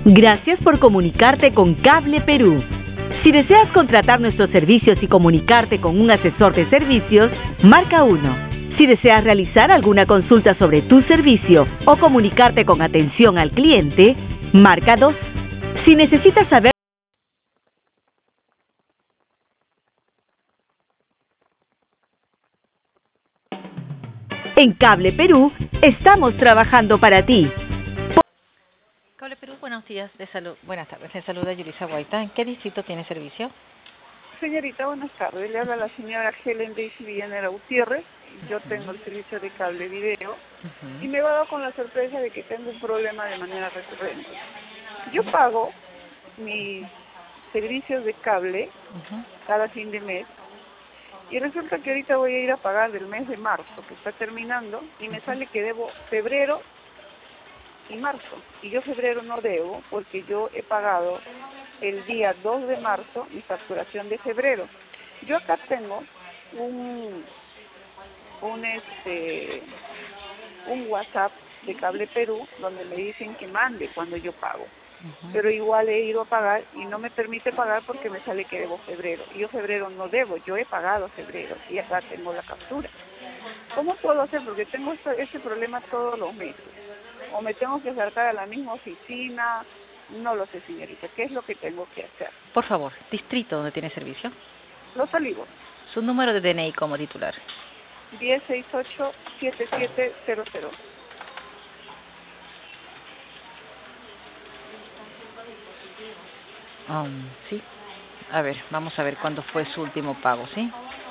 Gracias por comunicarte con Cable Perú. Si deseas contratar nuestros servicios y comunicarte con un asesor de servicios, marca 1. Si deseas realizar alguna consulta sobre tu servicio o comunicarte con atención al cliente, marca 2. Si necesitas saber en Cable Perú, estamos trabajando para ti. Cable Perú, buenos días, buenas tardes, le saluda Yulisa Guaita. ¿En qué distrito tiene servicio? Señorita, buenas tardes. Le habla la señora Helen Daisy Villanera Gutiérrez. Yo tengo el servicio de cable video y me he dado con la sorpresa de que tengo un problema de manera recurrente. Yo pago mis servicios de cable cada fin de mes y resulta que ahorita voy a ir a pagar del mes de marzo, que está terminando, y me sale que debo febrero y marzo. Y yo febrero no debo porque yo he pagado el día 2 de marzo mi facturación de febrero. Yo acá tengo un WhatsApp de Cable Perú donde me dicen que mande cuando yo pago. Pero igual he ido a pagar y no me permite pagar porque me sale que debo febrero. Y yo febrero no debo, yo he pagado febrero y acá tengo la captura. ¿Cómo puedo hacer? Porque tengo este problema todos los meses. O me tengo que acercar a la misma oficina, no lo sé, señorita. ¿Qué es lo que tengo que hacer? Por favor, distrito donde tiene servicio. Los Olivos. Su número de DNI como titular. 1068-7700. Sí. A ver, vamos a ver cuándo fue su último pago, ¿sí?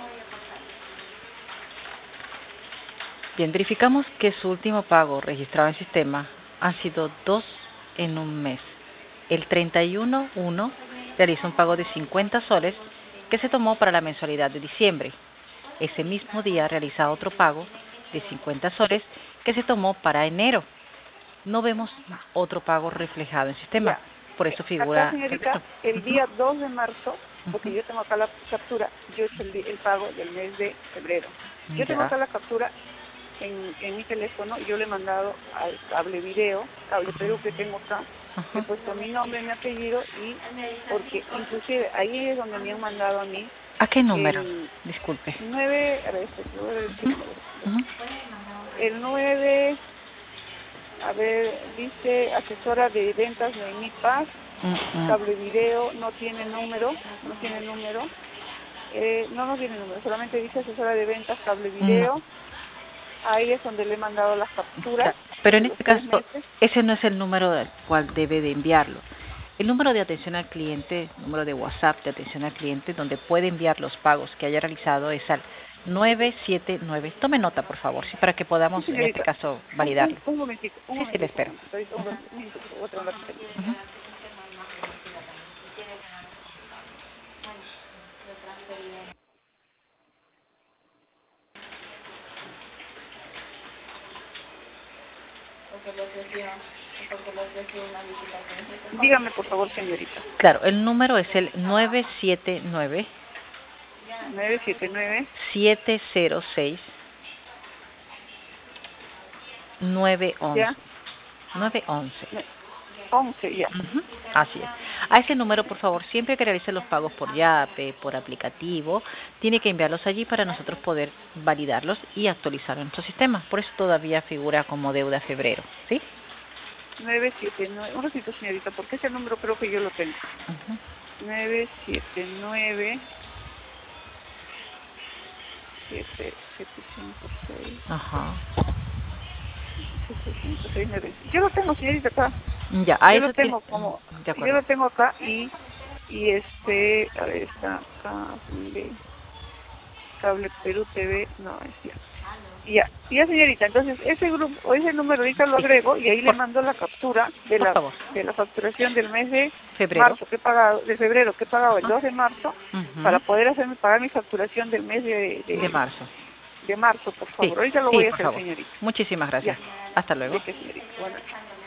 Bien, verificamos que su último pago registrado en sistema han sido 2 en un mes. El 31/1 realizó un pago de 50 soles que se tomó para la mensualidad de diciembre. Ese mismo día realiza otro pago de 50 soles que se tomó para enero. No vemos otro pago reflejado en sistema, por eso figura... Acá, señorita, el día 2 de marzo, porque yo tengo acá la captura, yo he hecho el pago del mes de febrero. Yo tengo acá la captura en mi teléfono, yo le he mandado al Cable Video, Cable Perú que tengo acá, he puesto mi nombre, mi apellido, y porque inclusive ahí es donde me han mandado a mí. ¿A qué número? Disculpe. 9, a ver, el 9, a ver, dice asesora de ventas de Mi Paz, Cable Video, no tiene número, no tiene número, solamente dice asesora de ventas, Cable Video. Ahí es donde le he mandado las capturas. Pero en este caso, ese no es el número al cual debe de enviarlo. El número de atención al cliente, número de WhatsApp de atención al cliente, donde puede enviar los pagos que haya realizado es al 979. Tome nota, por favor, sí, para que podamos, en este caso, validarlo. Un momentito. Sí, le espero. Dígame, por favor, señorita. Claro, el número es el 979 706 911. ¿Ya? 911. 11, ya. Así es. A ese número, por favor, siempre que realice los pagos por Yape, por aplicativo, tiene que enviarlos allí para nosotros poder validarlos y actualizarlos en nuestro sistema. Por eso todavía figura como deuda febrero, ¿sí? 979. Un ratito, señorita, porque ese número creo que yo lo tengo. 979 756. Ajá. 756. Yo lo tengo, señorita, acá. Ya, yo lo tengo yo lo tengo acá y a ver, está acá, Cable Perú TV, no, es ya, señorita, entonces ese grupo o ese número ahorita lo agrego y ahí le mando la captura de la facturación del mes de marzo que he pagado, de febrero que he pagado el 2 de marzo para poder pagar mi facturación del mes de marzo. De marzo, por favor. Ahorita lo voy a hacer, señorita. Muchísimas gracias. Hasta luego. Señorita. Bueno.